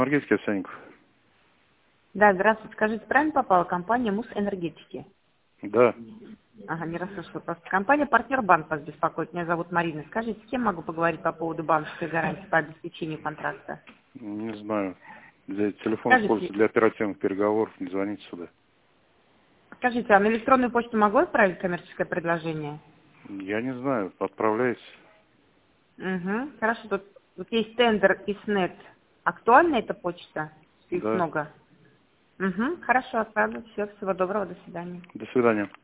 Энергетики Овсянников. Да, здравствуйте. Скажите, правильно попала компания МУС Энергетики? Да. Ага, не расслышала просто. Компания «Партнер Банк» вас беспокоит. Меня зовут Марина. Скажите, с кем могу поговорить по поводу банковской гарантии по обеспечению контракта? Не знаю. Телефон Скажите, используется для оперативных переговоров. Не звоните сюда. скажите, а на электронную почту могу отправить коммерческое предложение? Я не знаю. Отправляйте. Угу. Хорошо, тут есть тендер и СНЕТ. Актуальна эта почта? Их Да. много. Угу. Хорошо, отправлю. Все, всего доброго, до свидания. До свидания.